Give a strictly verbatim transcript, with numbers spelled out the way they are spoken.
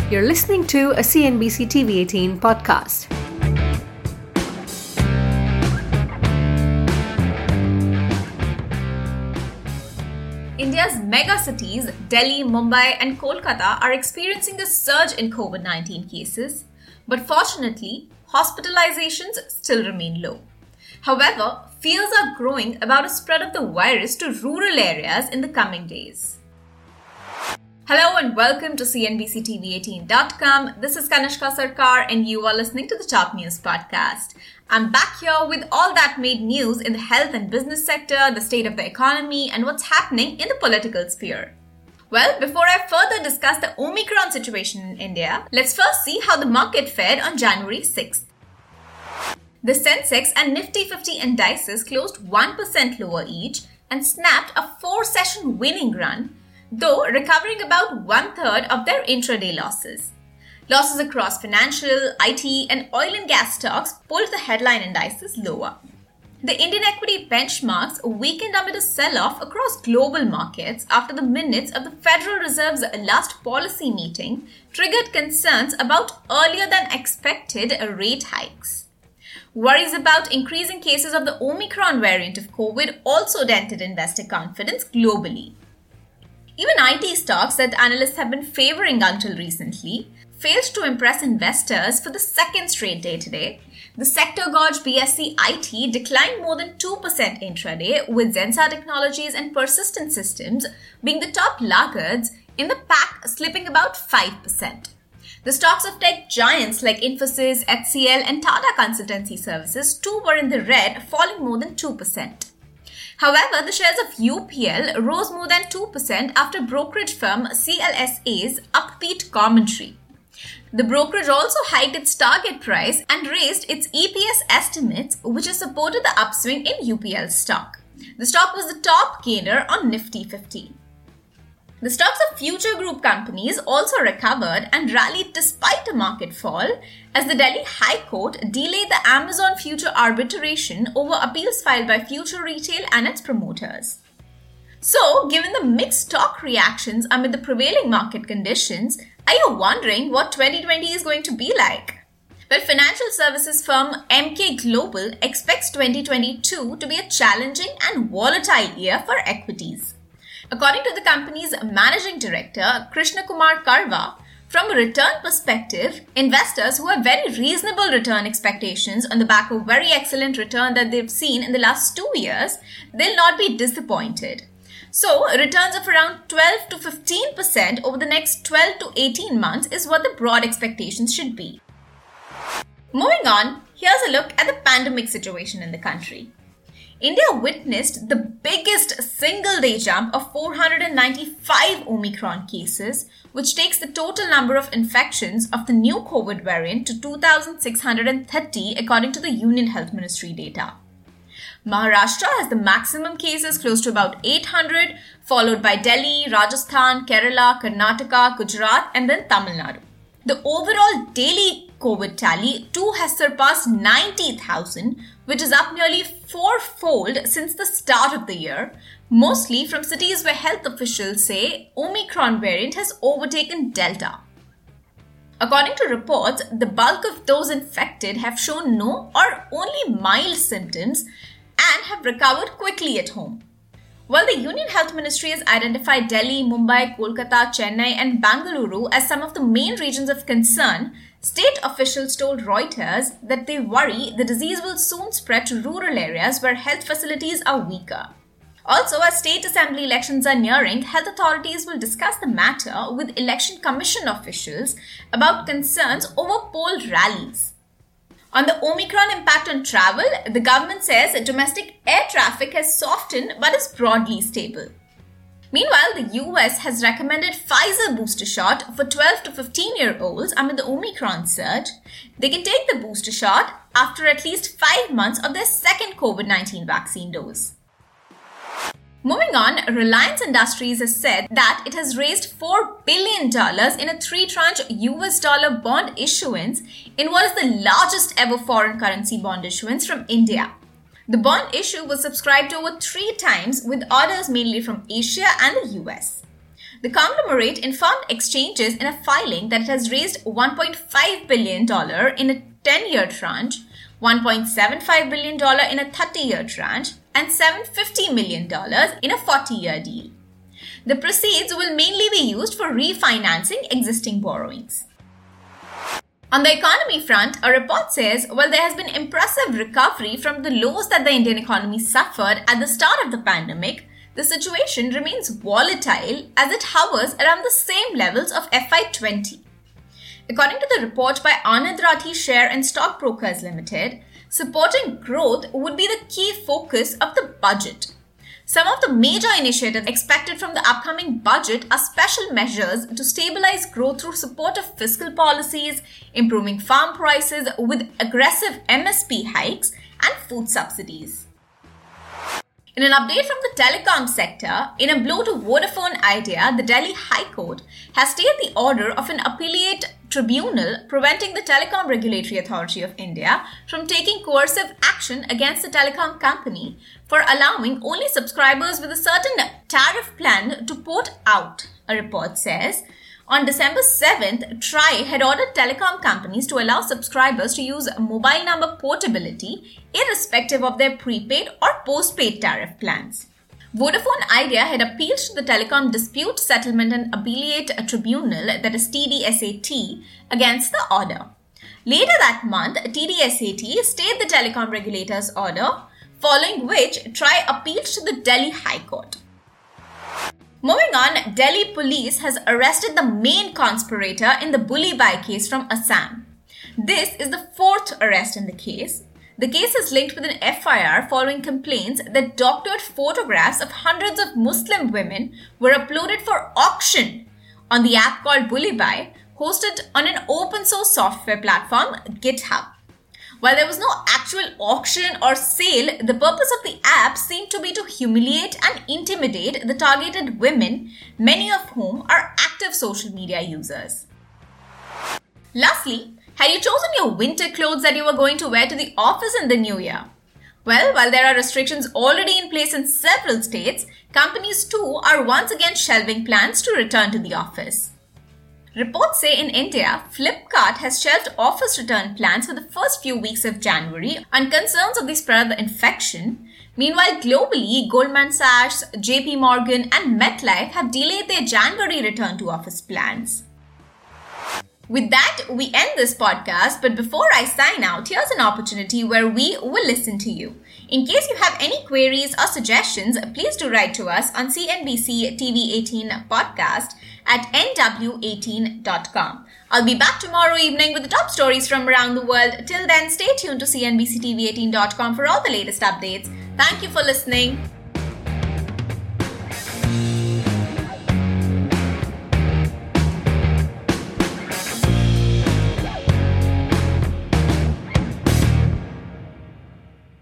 You're listening to a C N B C T V eighteen podcast. India's megacities, Delhi, Mumbai and Kolkata are experiencing a surge in COVID nineteen cases, but fortunately, hospitalizations still remain low. However, fears are growing about a spread of the virus to rural areas in the coming days. Hello and welcome to C N B C T V eighteen dot com. This is Kanishka Sarkar and you are listening to the Top News Podcast. I'm back here with all that made news in the health and business sector, the state of the economy and what's happening in the political sphere. Well, before I further discuss the Omicron situation in India, let's first see how the market fared on January sixth. The Sensex and Nifty fifty indices closed one percent lower each and snapped a four-session winning run, though recovering about one-third of their intraday losses. Losses across financial, I T and oil and gas stocks pulled the headline indices lower. The Indian equity benchmarks weakened amid a sell-off across global markets after the minutes of the Federal Reserve's last policy meeting triggered concerns about earlier than expected rate hikes. Worries about increasing cases of the Omicron variant of COVID also dented investor confidence globally. Even I T stocks that analysts have been favoring until recently failed to impress investors for the second straight day today. The sector-gorge B S E I T declined more than two percent intraday, with Zensa Technologies and Persistent Systems being the top laggards, in the pack slipping about five percent. The stocks of tech giants like Infosys, H C L and Tata Consultancy Services too were in the red, falling more than two percent. However, the shares of U P L rose more than two percent after brokerage firm C L S A's upbeat commentary. The brokerage also hiked its target price and raised its E P S estimates, which has supported the upswing in U P L stock. The stock was the top gainer on Nifty fifty. The stocks of future group companies also recovered and rallied despite a market fall, as the Delhi High Court delayed the Amazon future arbitration over appeals filed by Future Retail and its promoters. So, given the mixed stock reactions amid the prevailing market conditions, are you wondering what twenty twenty is going to be like? Well, financial services firm M K Global expects twenty twenty-two to be a challenging and volatile year for equities. According to the company's managing director, Krishna Kumar Karwa, from a return perspective, investors who have very reasonable return expectations on the back of very excellent return that they've seen in the last two years, they'll not be disappointed. So, returns of around twelve to fifteen percent over the next twelve to eighteen months is what the broad expectations should be. Moving on, here's a look at the pandemic situation in the country. India witnessed the biggest single-day jump of four hundred ninety-five Omicron cases, which takes the total number of infections of the new COVID variant to two thousand six hundred thirty according to the Union Health Ministry data. Maharashtra has the maximum cases, close to about eight hundred, followed by Delhi, Rajasthan, Kerala, Karnataka, Gujarat and then Tamil Nadu. The overall daily COVID tally too has surpassed ninety thousand, which is up nearly fourfold since the start of the year, mostly from cities where health officials say Omicron variant has overtaken Delta. According to reports, the bulk of those infected have shown no or only mild symptoms and have recovered quickly at home. While the Union Health Ministry has identified Delhi, Mumbai, Kolkata, Chennai and Bangalore as some of the main regions of concern, state officials told Reuters that they worry the disease will soon spread to rural areas where health facilities are weaker. Also, as state assembly elections are nearing, health authorities will discuss the matter with election commission officials about concerns over poll rallies. On the Omicron impact on travel, the government says domestic air traffic has softened but is broadly stable. Meanwhile, the U S has recommended Pfizer booster shot for twelve to fifteen-year-olds amid the Omicron surge. They can take the booster shot after at least five months of their second COVID nineteen vaccine dose. Moving on, Reliance Industries has said that it has raised four billion dollars in a three-tranche U S dollar bond issuance in what is the largest ever foreign currency bond issuance from India. The bond issue was subscribed over three times with orders mainly from Asia and the U S. The conglomerate informed exchanges in a filing that it has raised one point five billion dollars in a ten-year tranche, one point seven five billion dollars in a thirty-year tranche, and seven hundred fifty million dollars in a forty-year deal. The proceeds will mainly be used for refinancing existing borrowings. On the economy front, a report says while there has been impressive recovery from the lows that the Indian economy suffered at the start of the pandemic, the situation remains volatile as it hovers around the same levels of F Y twenty. According to the report by Anand Rathi Share and Stockbrokers Limited, supporting growth would be the key focus of the budget. Some of the major initiatives expected from the upcoming budget are special measures to stabilize growth through supportive fiscal policies, improving farm prices with aggressive M S P hikes, and food subsidies. In an update from the telecom sector, in a blow to Vodafone Idea, the Delhi High Court has stayed the order of an appellate tribunal preventing the Telecom Regulatory Authority of India from taking coercive action against the telecom company for allowing only subscribers with a certain tariff plan to port out, a report says. On December seventh, T R I had ordered telecom companies to allow subscribers to use mobile number portability irrespective of their prepaid or postpaid tariff plans. Vodafone Idea had appealed to the Telecom Dispute Settlement and Appellate Tribunal, that is T D S A T, against the order. Later that month, T D S A T stayed the telecom regulator's order, following which T R I appealed to the Delhi High Court. Moving on, Delhi police has arrested the main conspirator in the bully buy case from Assam. This is the fourth arrest in the case. The case is linked with an F I R following complaints that doctored photographs of hundreds of Muslim women were uploaded for auction on the app called BullyBuy, hosted on an open source software platform, GitHub. While there was no actual auction or sale, the purpose of the app seemed to be to humiliate and intimidate the targeted women, many of whom are active social media users. Lastly, had you chosen your winter clothes that you were going to wear to the office in the new year? Well, while there are restrictions already in place in several states, companies too are once again shelving plans to return to the office. Reports say in India, Flipkart has shelved office return plans for the first few weeks of January on concerns of the spread of the infection. Meanwhile, globally, Goldman Sachs, J P Morgan and MetLife have delayed their January return to office plans. With that, we end this podcast, but before I sign out, here's an opportunity where we will listen to you. In case you have any queries or suggestions, please do write to us on C N B C T V eighteen podcast at N W eighteen dot com. I'll be back tomorrow evening with the top stories from around the world. Till then, stay tuned to C N B C T V eighteen dot com for all the latest updates. Thank you for listening.